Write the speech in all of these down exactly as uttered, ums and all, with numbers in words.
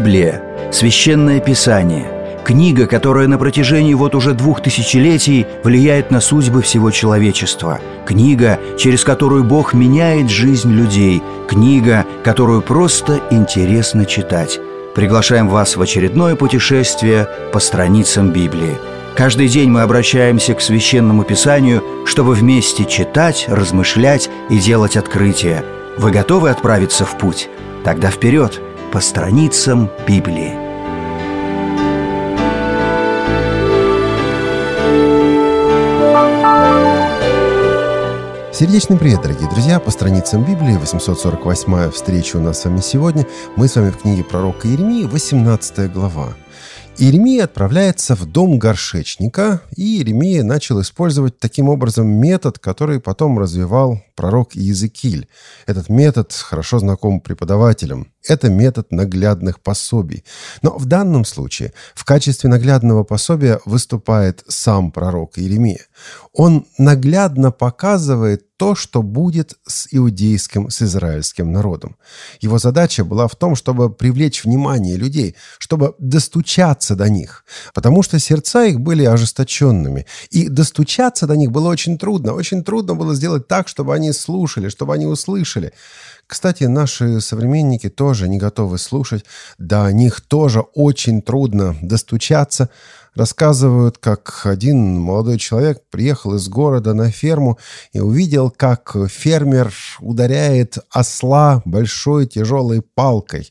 Библия – священное писание, книга, которая на протяжении вот уже двух тысячелетий влияет на судьбы всего человечества, книга, через которую Бог меняет жизнь людей, книга, которую просто интересно читать. Приглашаем вас в очередное путешествие по страницам Библии. Каждый день мы обращаемся к Священному Писанию, чтобы вместе читать, размышлять и делать открытия. Вы готовы отправиться в путь? Тогда вперед, по страницам Библии. Сердечный привет, дорогие друзья! По страницам Библии, восемьсот сорок восьмая встреча у нас с вами сегодня. Мы с вами в книге пророка Иеремии, восемнадцатая глава. Иеремия отправляется в дом горшечника, и Иеремия начал использовать таким образом метод, который потом развивал пророк Иезекииль. Этот метод хорошо знаком преподавателям. Это метод наглядных пособий. Но в данном случае в качестве наглядного пособия выступает сам пророк Иеремия. Он наглядно показывает то, что будет с иудейским, с израильским народом. Его задача была в том, чтобы привлечь внимание людей, чтобы достучаться до них, потому что сердца их были ожесточенными. И достучаться до них было очень трудно. Очень трудно было сделать так, чтобы они слушали, чтобы они услышали. Кстати, наши современники тоже не готовы слушать. До них тоже очень трудно достучаться. Рассказывают, как один молодой человек приехал из города на ферму и увидел, как фермер ударяет осла большой тяжелой палкой.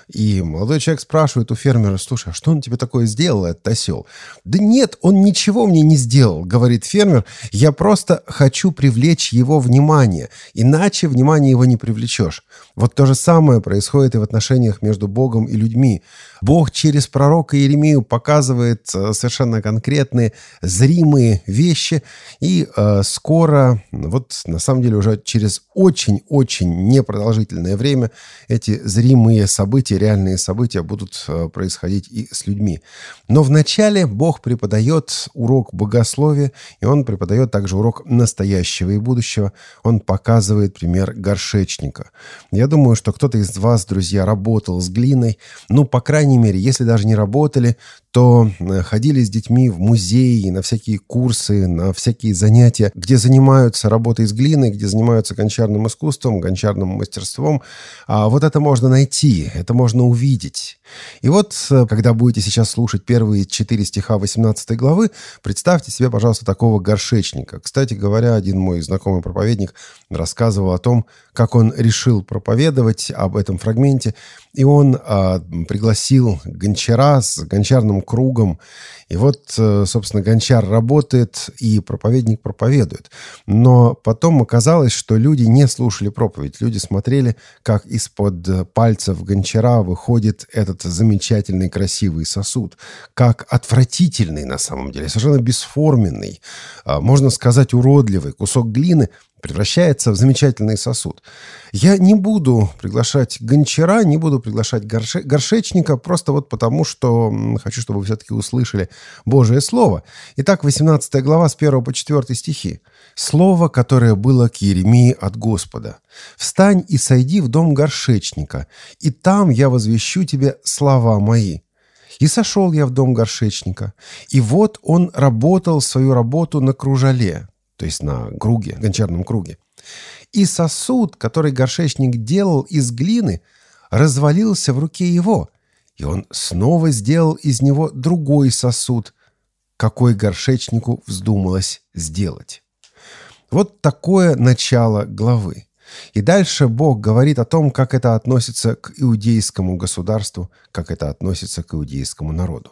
И молодой человек спрашивает у фермера: «Слушай, а что он тебе такое сделал, этот осел?» «Да нет, он ничего мне не сделал», — говорит фермер. «Я просто хочу привлечь его внимание, иначе внимание его не привлечешь». Вот то же самое происходит и в отношениях между Богом и людьми. Бог через пророка Иеремию показывает совершенно конкретные, зримые вещи. И э, скоро, вот на самом деле уже через очень-очень непродолжительное время эти зримые события, реальные события будут э, происходить и с людьми. Но вначале Бог преподает урок богословия, и Он преподает также урок настоящего и будущего. Он показывает пример горшечника. Я думаю, что кто-то из вас, друзья, работал с глиной. Ну, по крайней мере, если даже не работали, то ходили с детьми в музеи, на всякие курсы, на всякие занятия, где занимаются работой с глиной, где занимаются гончарным искусством, гончарным мастерством. А вот это можно найти, это можно увидеть. И вот, когда будете сейчас слушать первые четыре стиха восемнадцатой главы, представьте себе, пожалуйста, такого горшечника. Кстати говоря, один мой знакомый проповедник рассказывал о том, как он решил проповедовать об этом фрагменте, и он а, пригласил гончара с гончарным кругом. И вот, собственно, гончар работает, и проповедник проповедует. Но потом оказалось, что люди не слушали проповедь. Люди смотрели, как из-под пальцев гончара выходит этот замечательный красивый сосуд. Как отвратительный, на самом деле, совершенно бесформенный, можно сказать, уродливый кусок глины превращается в замечательный сосуд. Я не буду приглашать гончара, не буду приглашать горше, горшечника, просто вот потому, что хочу, чтобы вы все-таки услышали Божие Слово. Итак, восемнадцатая глава с первого по четвёртый стихи. «Слово, которое было к Иеремии от Господа. Встань и сойди в дом горшечника, и там я возвещу тебе слова мои. И сошел я в дом горшечника, и вот он работал свою работу на кружале». То есть на круге, гончарном круге. «И сосуд, который горшечник делал из глины, развалился в руке его, и он снова сделал из него другой сосуд, какой горшечнику вздумалось сделать». Вот такое начало главы. И дальше Бог говорит о том, как это относится к иудейскому государству, как это относится к иудейскому народу.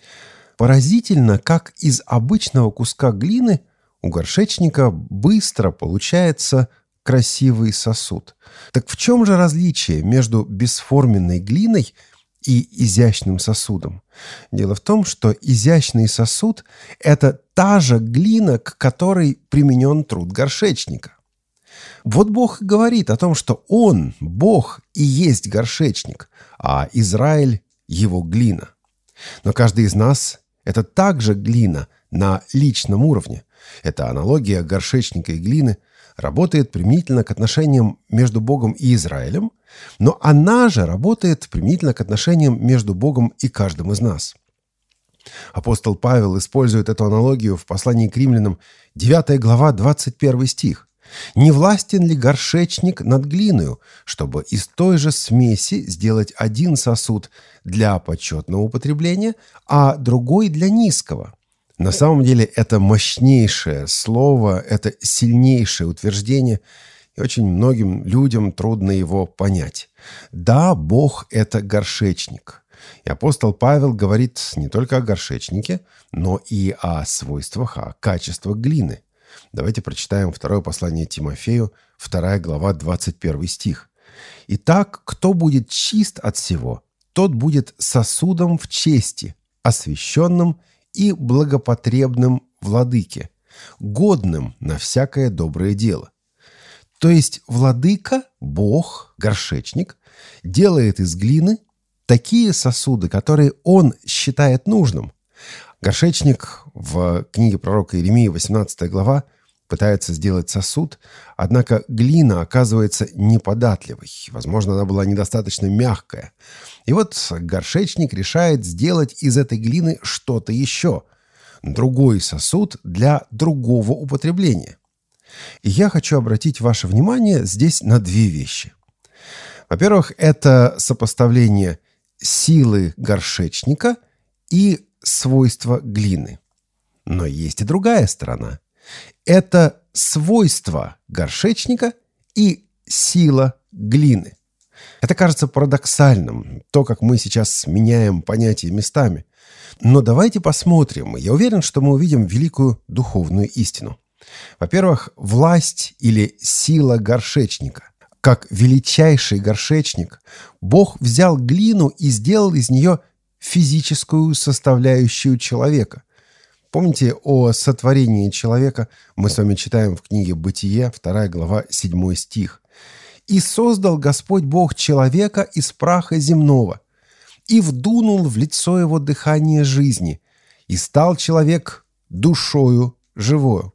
Поразительно, как из обычного куска глины у горшечника быстро получается красивый сосуд. Так в чем же различие между бесформенной глиной и изящным сосудом? Дело в том, что изящный сосуд – это та же глина, к которой применен труд горшечника. Вот Бог и говорит о том, что Он, Бог, и есть горшечник, а Израиль – его глина. Но каждый из нас – это также глина на личном уровне. Эта аналогия горшечника и глины работает применительно к отношениям между Богом и Израилем Но она же работает применительно к отношениям между Богом и каждым из нас. Апостол Павел использует эту аналогию в послании к римлянам, девятая глава, двадцать первый стих. «Не властен ли горшечник над глиною, чтобы из той же смеси сделать один сосуд для почетного употребления, а другой для низкого?» На самом деле это мощнейшее слово, это сильнейшее утверждение, и очень многим людям трудно его понять. Да, Бог – это горшечник. И апостол Павел говорит не только о горшечнике, но и о свойствах, о качествах глины. Давайте прочитаем второе послание Тимофею, вторая глава, двадцать первый стих. «Итак, кто будет чист от всего, тот будет сосудом в чести, освященным и благопотребным владыке, годным на всякое доброе дело». То есть владыка, Бог, горшечник, делает из глины такие сосуды, которые он считает нужным. Горшечник в книге пророка Иеремии, восемнадцатая глава, пытается сделать сосуд, однако глина оказывается неподатливой. Возможно, она была недостаточно мягкая. И вот горшечник решает сделать из этой глины что-то еще. Другой сосуд для другого употребления. И я хочу обратить ваше внимание здесь на две вещи. Во-первых, это сопоставление силы горшечника и свойства глины. Но есть и другая сторона. Это свойства горшечника и сила глины. Это кажется парадоксальным, то, как мы сейчас меняем понятия местами. Но давайте посмотрим. Я уверен, что мы увидим великую духовную истину. Во-первых, власть или сила горшечника. Как величайший горшечник, Бог взял глину и сделал из нее физическую составляющую человека. Помните о сотворении человека? Мы с вами читаем в книге «Бытие», вторая глава, седьмой стих. «И создал Господь Бог человека из праха земного, и вдунул в лицо его дыхание жизни, и стал человек душою живою».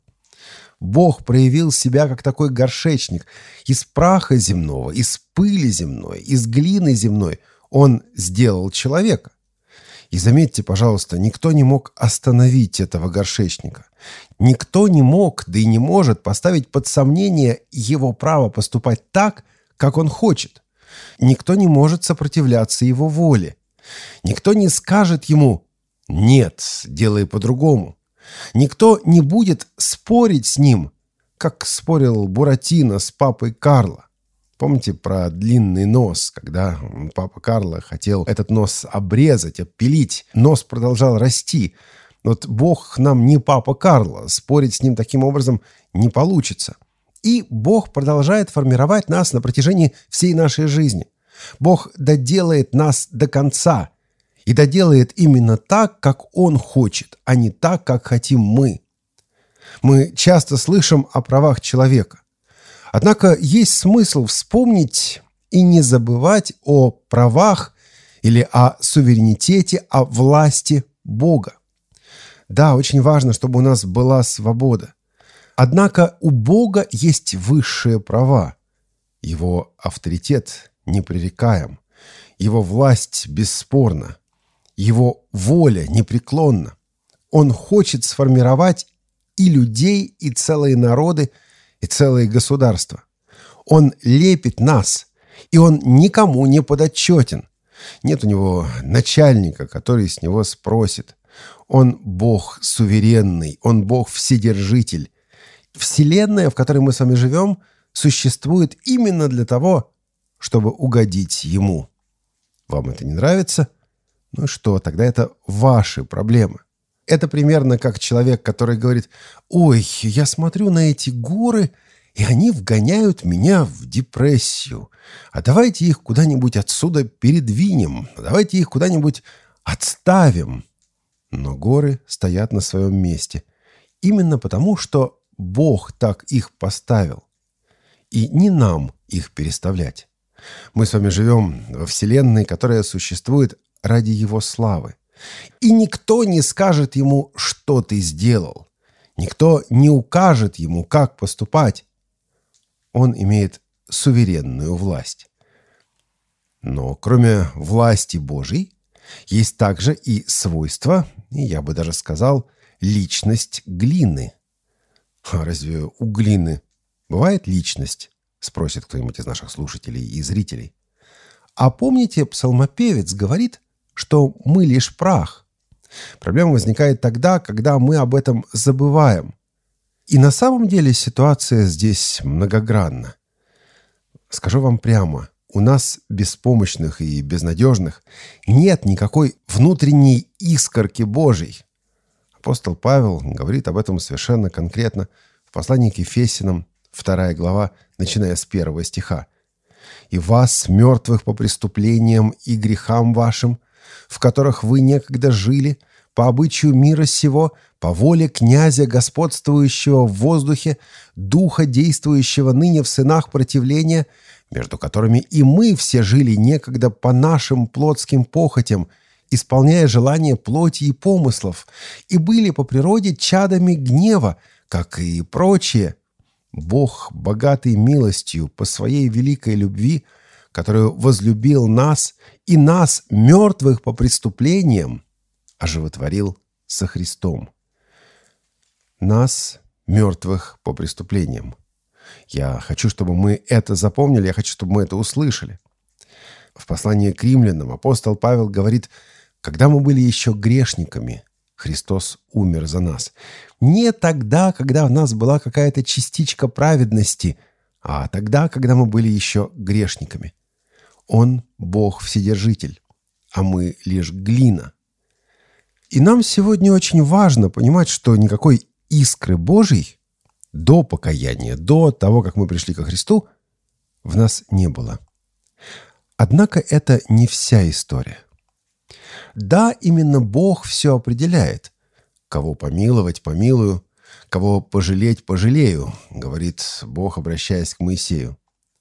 Бог проявил себя как такой горшечник. Из праха земного, из пыли земной, из глины земной Он сделал человека. И заметьте, пожалуйста, никто не мог остановить этого горшечника. Никто не мог, да и не может поставить под сомнение его право поступать так, как он хочет. Никто не может сопротивляться его воле. Никто не скажет ему «нет, делай по-другому». Никто не будет спорить с ним, как спорил Буратино с папой Карло. Помните про длинный нос, когда папа Карло хотел этот нос обрезать, обпилить, нос продолжал расти. Вот Бог нам не папа Карло, спорить с ним таким образом не получится. И Бог продолжает формировать нас на протяжении всей нашей жизни. Бог доделает нас до конца. И доделает именно так, как Он хочет, а не так, как хотим мы. Мы часто слышим о правах человека. Однако есть смысл вспомнить и не забывать о правах или о суверенитете, о власти Бога. Да, очень важно, чтобы у нас была свобода. Однако у Бога есть высшие права. Его авторитет непререкаем. Его власть бесспорна. Его воля непреклонна. Он хочет сформировать и людей, и целые народы, и целые государства. Он лепит нас, и он никому не подотчетен. Нет у него начальника, который с него спросит. Он Бог суверенный, он Бог вседержитель. Вселенная, в которой мы с вами живем, существует именно для того, чтобы угодить Ему. Вам это не нравится? Ну что, тогда это ваши проблемы. Это примерно как человек, который говорит: «Ой, я смотрю на эти горы, и они вгоняют меня в депрессию. А давайте их куда-нибудь отсюда передвинем, давайте их куда-нибудь отставим». Но горы стоят на своем месте. Именно потому, что Бог так их поставил. И не нам их переставлять. Мы с вами живем во Вселенной, которая существует ради Его славы. И никто не скажет Ему, что ты сделал. Никто не укажет Ему, как поступать. Он имеет суверенную власть. Но кроме власти Божьей, есть также и свойства, и я бы даже сказал, личность глины. А разве у глины бывает личность? Спросит кто-нибудь из наших слушателей и зрителей. А помните, псалмопевец говорит, что мы лишь прах. Проблема возникает тогда, когда мы об этом забываем. И на самом деле ситуация здесь многогранна. Скажу вам прямо, у нас, беспомощных и безнадежных, нет никакой внутренней искорки Божьей. Апостол Павел говорит об этом совершенно конкретно в послании к Ефесянам, вторая глава, начиная с первого стиха. «И вас, мертвых по преступлениям и грехам вашим, в которых вы некогда жили, по обычаю мира сего, по воле князя, господствующего в воздухе, духа, действующего ныне в сынах противления, между которыми и мы все жили некогда по нашим плотским похотям, исполняя желания плоти и помыслов, и были по природе чадами гнева, как и прочие. Бог, богатый милостью по своей великой любви, которую возлюбил нас и нас, мертвых по преступлениям, оживотворил со Христом». Нас, мертвых по преступлениям. Я хочу, чтобы мы это запомнили, я хочу, чтобы мы это услышали. В послании к римлянам апостол Павел говорит: «Когда мы были еще грешниками, Христос умер за нас». Не тогда, когда в нас была какая-то частичка праведности, а тогда, когда мы были еще грешниками. Он – Бог Вседержитель, а мы лишь глина. И нам сегодня очень важно понимать, что никакой искры Божьей до покаяния, до того, как мы пришли ко Христу, в нас не было. Однако это не вся история. Да, именно Бог все определяет. «Кого помиловать, помилую, кого пожалеть, пожалею», говорит Бог, обращаясь к Моисею.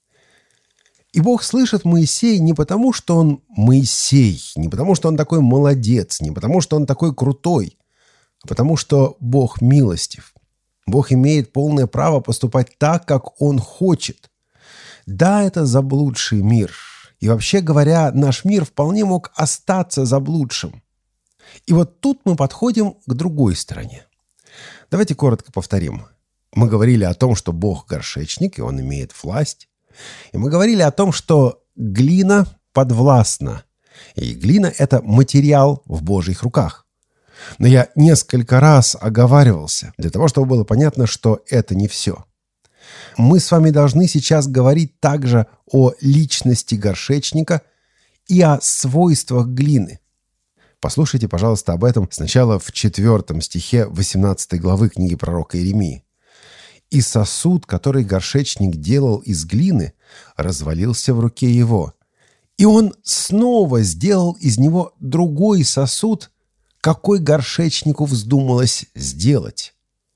И Бог слышит Моисея не потому, что он Моисей, не потому, что он такой молодец, не потому, что он такой крутой, а потому, что Бог милостив. Бог имеет полное право поступать так, как Он хочет. Да, это заблудший мир. И вообще говоря, наш мир вполне мог остаться заблудшим. И вот тут мы подходим к другой стороне. Давайте коротко повторим. Мы говорили о том, что Бог горшечник, и Он имеет власть. И мы говорили о том, что глина подвластна. И глина – это материал в Божьих руках. Но я несколько раз оговаривался, для того, чтобы было понятно, что это не все. Мы с вами должны сейчас говорить также о личности горшечника и о свойствах глины. Послушайте, пожалуйста, об этом сначала в четвертом стихе восемнадцатой главы книги пророка Иеремии. «И сосуд, который горшечник делал из глины, развалился в руке его. И он снова сделал из него другой сосуд, какой горшечнику вздумалось сделать».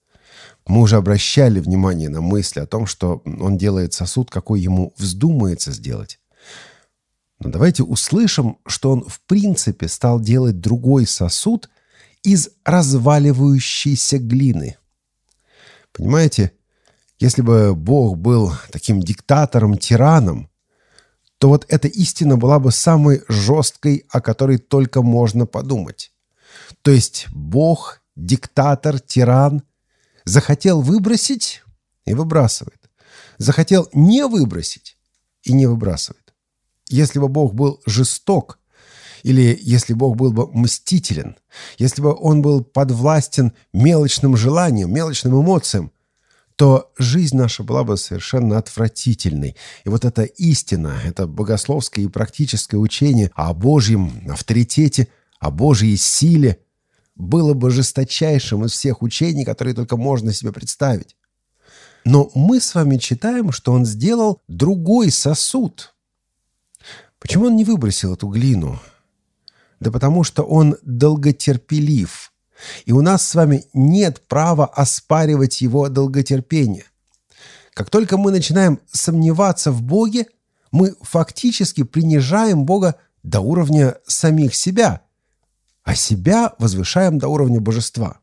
Мы уже обращали внимание на мысль о том, что он делает сосуд, какой ему вздумается сделать. Но давайте услышим, что он в принципе стал делать другой сосуд из разваливающейся глины. Понимаете, если бы Бог был таким диктатором-тираном, то вот эта истина была бы самой жесткой, о которой только можно подумать. То есть Бог, диктатор, тиран, захотел выбросить и выбрасывает. Захотел не выбросить и не выбрасывает. Если бы Бог был жесток, или если Бог был бы мстителен, если бы Он был подвластен мелочным желаниям, мелочным эмоциям, то жизнь наша была бы совершенно отвратительной. И вот эта истина, это богословское и практическое учение о Божьем авторитете, о Божьей силе было бы жесточайшим из всех учений, которые только можно себе представить. Но мы с вами читаем, что он сделал другой сосуд. Почему он не выбросил эту глину? Да потому что он долготерпелив. И у нас с вами нет права оспаривать его долготерпение. Как только мы начинаем сомневаться в Боге, мы фактически принижаем Бога до уровня самих себя, а себя возвышаем до уровня божества.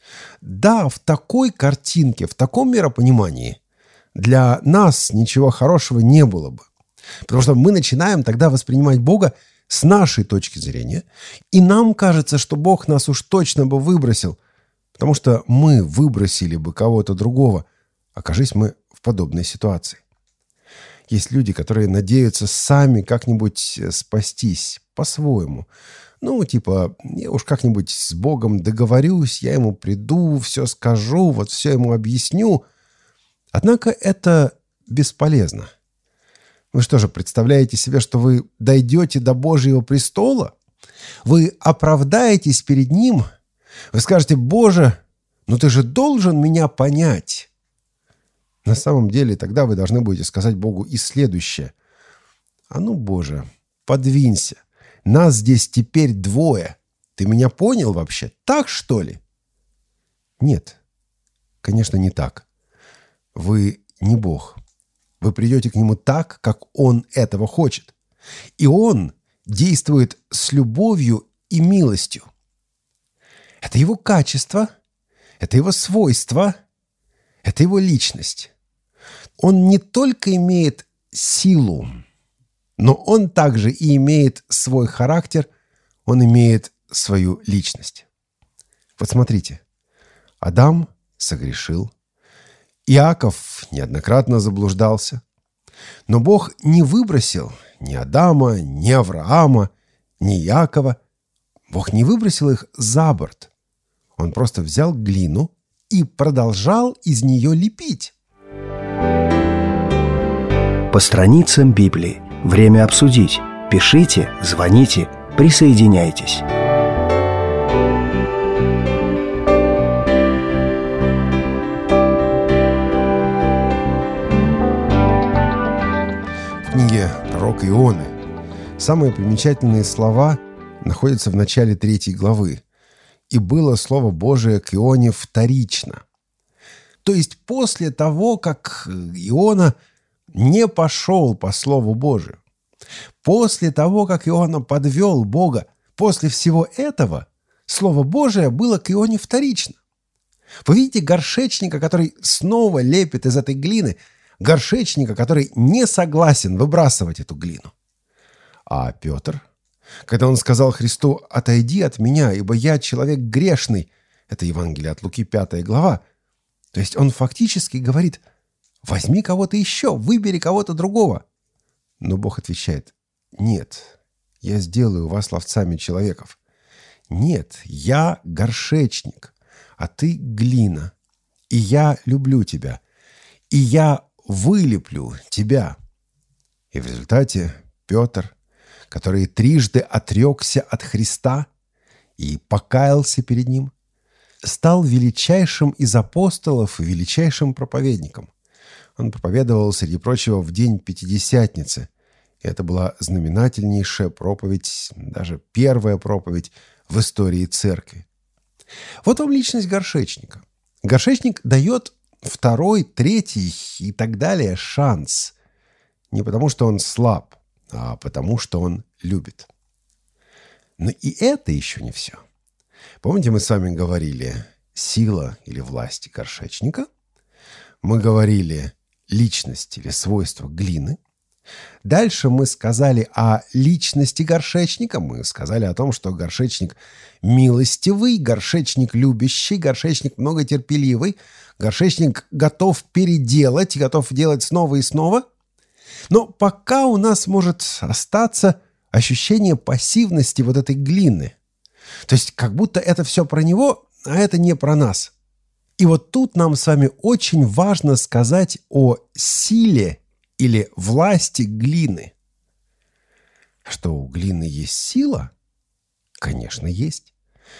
Да, в такой картинке, в таком миропонимании для нас ничего хорошего не было бы. Потому что мы начинаем тогда воспринимать Бога с нашей точки зрения, и нам кажется, что Бог нас уж точно бы выбросил, потому что мы выбросили бы кого-то другого, окажись мы в подобной ситуации. Есть люди, которые надеются сами как-нибудь спастись по-своему. Ну, типа, я уж как-нибудь с Богом договорюсь, я ему приду, все скажу, вот все ему объясню. Однако это бесполезно. Вы что же, представляете себе, что вы дойдете до Божьего престола? Вы оправдаетесь перед Ним? Вы скажете: «Боже, ну ты же должен меня понять». На самом деле, тогда вы должны будете сказать Богу и следующее: «А ну, Боже, подвинься. Нас здесь теперь двое. Ты меня понял вообще? Так, что ли?» Нет, конечно, не так. Вы не Бог. Вы придете к Нему так, как Он этого хочет. И Он действует с любовью и милостью. Это Его качество, это Его свойства, это Его личность. Он не только имеет силу, но Он также и имеет свой характер, Он имеет свою личность. Вот смотрите, Адам согрешил, Иаков неоднократно заблуждался, но Бог не выбросил ни Адама, ни Авраама, ни Иакова. Бог не выбросил их за борт. Он просто взял глину и продолжал из нее лепить. По страницам Библии. Время обсудить. Пишите, звоните, присоединяйтесь. В книге пророка Ионы самые примечательные слова находятся в начале третьей главы. «И было Слово Божие к Ионе вторично». То есть после того, как Иона не пошел по Слову Божию, после того, как Иона подвел Бога, после всего этого Слово Божие было к Ионе вторично. Вы видите горшечника, который снова лепит из этой глины, горшечника, который не согласен выбрасывать эту глину. А Петр, когда он сказал Христу: «Отойди от меня, ибо я человек грешный», это Евангелие от Луки, пятая глава, то есть он фактически говорит: «Возьми кого-то еще, выбери кого-то другого». Но Бог отвечает: «Нет, я сделаю вас ловцами человеков. Нет, я горшечник, а ты глина, и я люблю тебя, и я вылеплю тебя». И в результате Петр, который трижды отрекся от Христа и покаялся перед Ним, стал величайшим из апостолов и величайшим проповедником. Он проповедовал, среди прочего, в день Пятидесятницы. И это была знаменательнейшая проповедь, даже первая проповедь в истории церкви. Вот вам личность горшечника. Горшечник дает второй, третий и так далее шанс. Не потому, что он слаб, а потому, что он любит. Но и это еще не все. Помните, мы с вами говорили сила или власть горшечника? Мы говорили личность или свойства глины. Дальше мы сказали о личности горшечника. Мы сказали о том, что горшечник милостивый, горшечник любящий, горшечник многотерпеливый, горшечник готов переделать, готов делать снова и снова. Но пока у нас может остаться ощущение пассивности вот этой глины. То есть как будто это все про него, а это не про нас. И вот тут нам с вами очень важно сказать о силе или власти глины. Что у глины есть сила? Конечно, есть.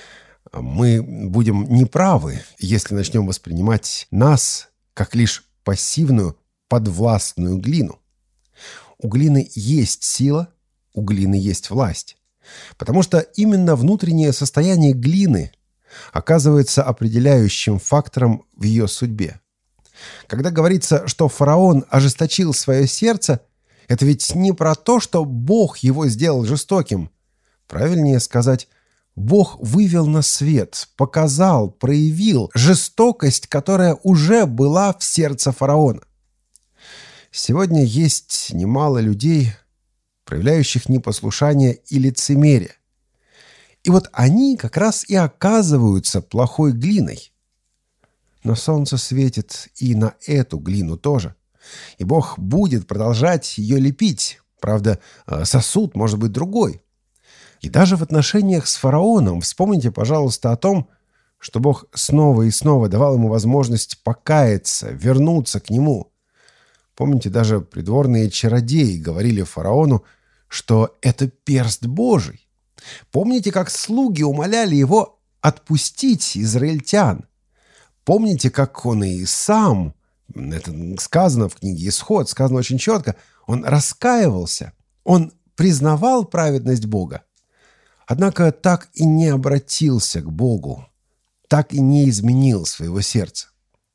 Мы будем неправы, если начнем воспринимать нас как лишь пассивную, подвластную глину. У глины есть сила, у глины есть власть. Потому что именно внутреннее состояние глины оказывается определяющим фактором в ее судьбе. Когда говорится, что фараон ожесточил свое сердце, это ведь не про то, что Бог его сделал жестоким. Правильнее сказать, Бог вывел на свет, показал, проявил жестокость, которая уже была в сердце фараона. Сегодня есть немало людей, проявляющих непослушание и лицемерие. И вот они как раз и оказываются плохой глиной. Но солнце светит и на эту глину тоже. И Бог будет продолжать ее лепить. Правда, сосуд может быть другой. И даже в отношениях с фараоном вспомните, пожалуйста, о том, что Бог снова и снова давал ему возможность покаяться, вернуться к нему. Помните, даже придворные чародеи говорили фараону, что это перст Божий. Помните, как слуги умоляли его отпустить израильтян? Помните, как он и сам, это сказано в книге «Исход», сказано очень четко, он раскаивался, он признавал праведность Бога, однако так и не обратился к Богу, так и не изменил своего сердца.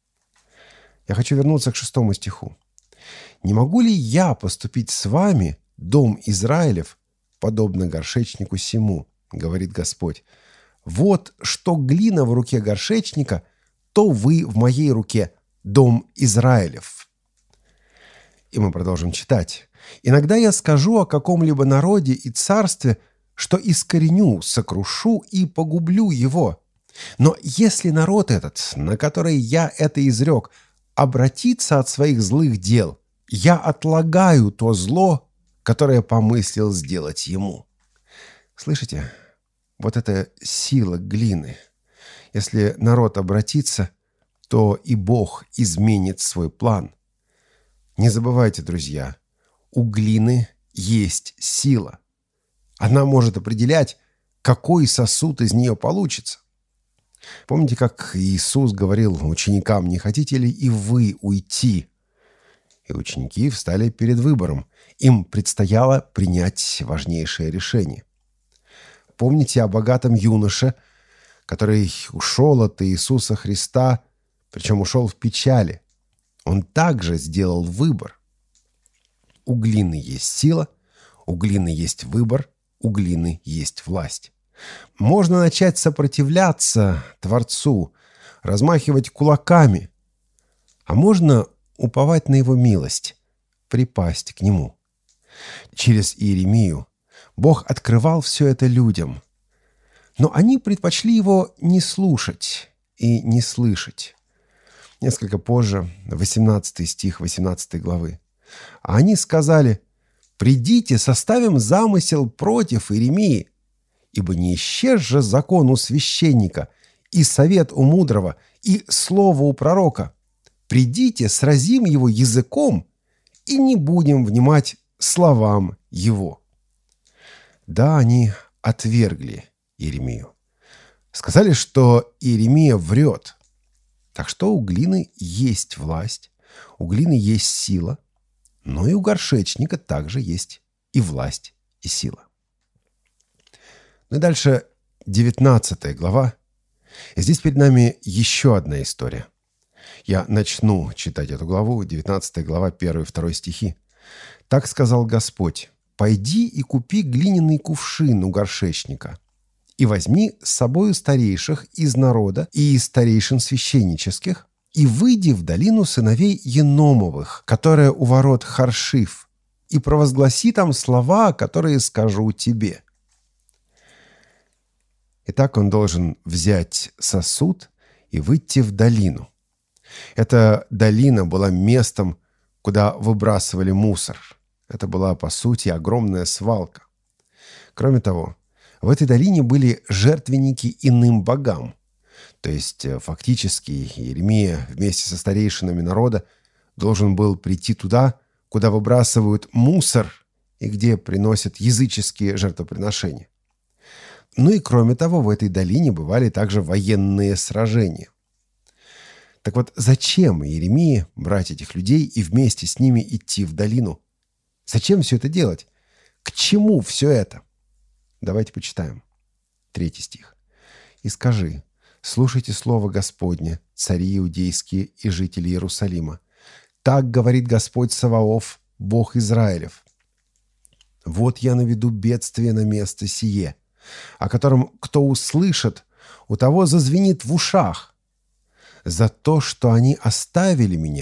Я хочу вернуться к шестому стиху. «Не могу ли я поступить с вами, дом Израилев, подобно горшечнику сему, говорит Господь. Вот что глина в руке горшечника, то вы в моей руке, дом Израилев». И мы продолжим читать. «Иногда я скажу о каком-либо народе и царстве, что искореню, сокрушу и погублю его. Но если народ этот, на который я это изрек, обратится от своих злых дел, я отлагаю то зло, которое помыслил сделать ему». Слышите? Вот эта сила глины. Если народ обратится, то и Бог изменит свой план. Не забывайте, друзья, у глины есть сила. Она может определять, какой сосуд из нее получится. Помните, как Иисус говорил ученикам: «Не хотите ли и вы уйти?» И ученики встали перед выбором. Им предстояло принять важнейшее решение. Помните о богатом юноше, который ушел от Иисуса Христа, причем ушел в печали. Он также сделал выбор. У глины есть сила, у глины есть выбор, у глины есть власть. Можно начать сопротивляться Творцу, размахивать кулаками, а можно уповать на Его милость, припасть к Нему. Через Иеремию Бог открывал все это людям, но они предпочли Его не слушать и не слышать. Несколько позже, восемнадцатый стих восемнадцатой главы. А они сказали: «Придите, составим замысел против Иеремии, ибо не исчез же закон у священника, и совет у мудрого, и слово у пророка. Придите, сразим его языком, и не будем внимать словам его». Да, они отвергли Иеремию. Сказали, что Иеремия врет. Так что у глины есть власть, у глины есть сила, но и у горшечника также есть и власть, и сила. Ну и дальше девятнадцатая глава. И здесь перед нами еще одна история. Я начну читать эту главу, девятнадцатая глава, первый и второй стихи. «Так сказал Господь: пойди и купи глиняный кувшин у горшечника, и возьми с собою старейших из народа и из старейшин священнических, и выйди в долину сыновей Еномовых, которая у ворот Харшиф, и провозгласи там слова, которые скажу тебе». Итак, он должен взять сосуд и выйти в долину. Эта долина была местом, куда выбрасывали мусор. Это была, по сути, огромная свалка. Кроме того, в этой долине были жертвенники иным богам. То есть, фактически, Иеремия вместе со старейшинами народа должен был прийти туда, куда выбрасывают мусор и где приносят языческие жертвоприношения. Ну и кроме того, в этой долине бывали также военные сражения. Так вот, зачем Иеремии брать этих людей и вместе с ними идти в долину? Зачем все это делать? К чему все это? Давайте почитаем. Третий стих. «И скажи: слушайте слово Господне, цари иудейские и жители Иерусалима. Так говорит Господь Саваоф, Бог Израилев. Вот я наведу бедствие на место сие, о котором кто услышит, у того зазвенит в ушах, за то, что они оставили меня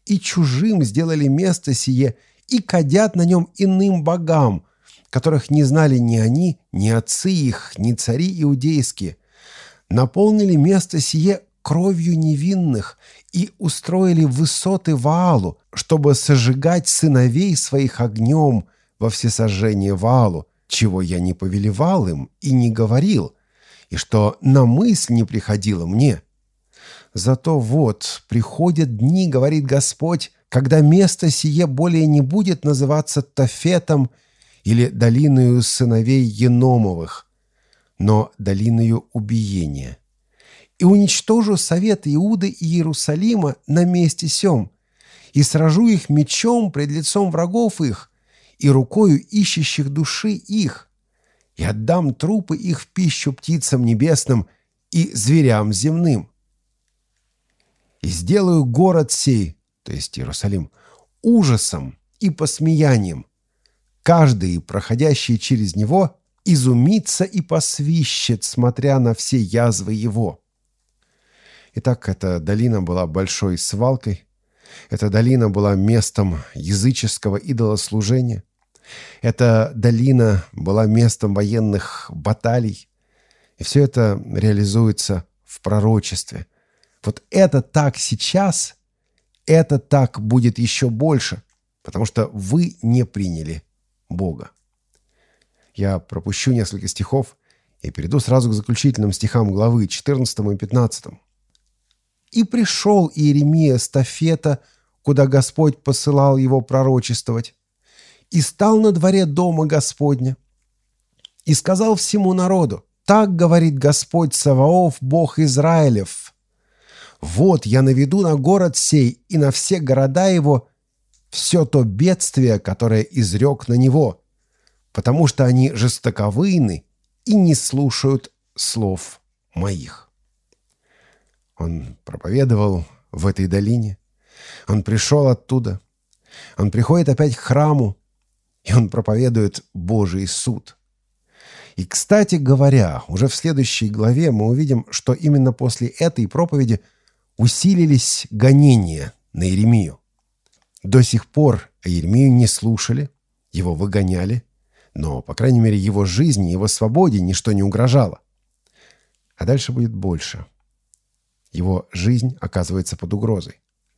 и чужим сделали место сие, и кадят на нем иным богам, которых не знали ни они, ни отцы их, ни цари иудейские. Наполнили место сие кровью невинных и устроили высоты Ваалу, чтобы сожигать сыновей своих огнем во всесожжение Ваалу, чего я не повелевал им и не говорил, и что на мысль не приходило мне. Зато вот приходят дни, говорит Господь, когда место сие более не будет называться Тофетом или долиною сыновей Еномовых, но долиною убиения. И уничтожу совет Иуды и Иерусалима на месте сем, и сражу их мечом пред лицом врагов их, и рукою ищущих души их, и отдам трупы их в пищу птицам небесным и зверям земным. И сделаю город сей, то есть Иерусалим, ужасом и посмеянием. Каждый, проходящий через него, изумится и посвищет, смотря на все язвы его. Итак, эта долина была большой свалкой. Эта долина была местом языческого идолослужения. Эта долина была местом военных баталий. И все это реализуется в пророчестве. Вот это так сейчас, это так будет еще больше, потому что вы не приняли Бога. Я пропущу несколько стихов и перейду сразу к заключительным стихам главы четырнадцатому и пятнадцатому. «И пришел Иеремия с Тофета, куда Господь посылал его пророчествовать, и стал на дворе дома Господня, и сказал всему народу: так говорит Господь Саваоф, Бог Израилев: вот я наведу на город сей и на все города его все то бедствие, которое изрек на него, потому что они жестоковыйны и не слушают слов моих». Он проповедовал в этой долине. Он пришел оттуда. Он приходит опять к храму, и он проповедует Божий суд. И, кстати говоря, уже в следующей главе мы увидим, что именно после этой проповеди усилились гонения на Иеремию. До сих пор Иеремию не слушали, его выгоняли, но, по крайней мере, его жизни, его свободе ничто не угрожало. А дальше будет больше. Его жизнь оказывается под угрозой.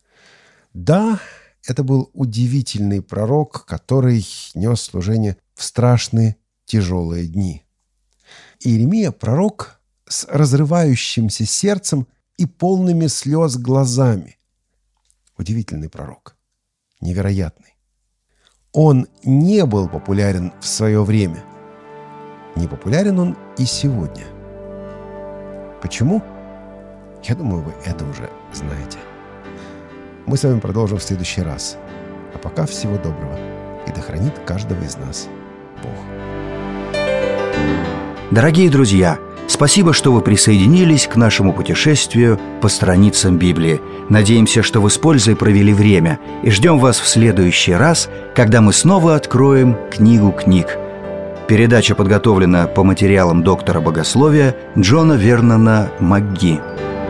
Да, это был удивительный пророк, который нес служение в страшные тяжелые дни. Иеремия – пророк с разрывающимся сердцем и полными слез глазами. Удивительный пророк. Невероятный. Он не был популярен в свое время. Не популярен он и сегодня. Почему? Я думаю, вы это уже знаете. Мы с вами продолжим в следующий раз. А пока всего доброго. И да хранит каждого из нас Бог. Дорогие друзья, спасибо, что вы присоединились к нашему путешествию по страницам Библии. Надеемся, что вы с пользой провели время, и ждем вас в следующий раз, когда мы снова откроем книгу книг. Передача подготовлена по материалам доктора богословия Джона Вернона МакГи.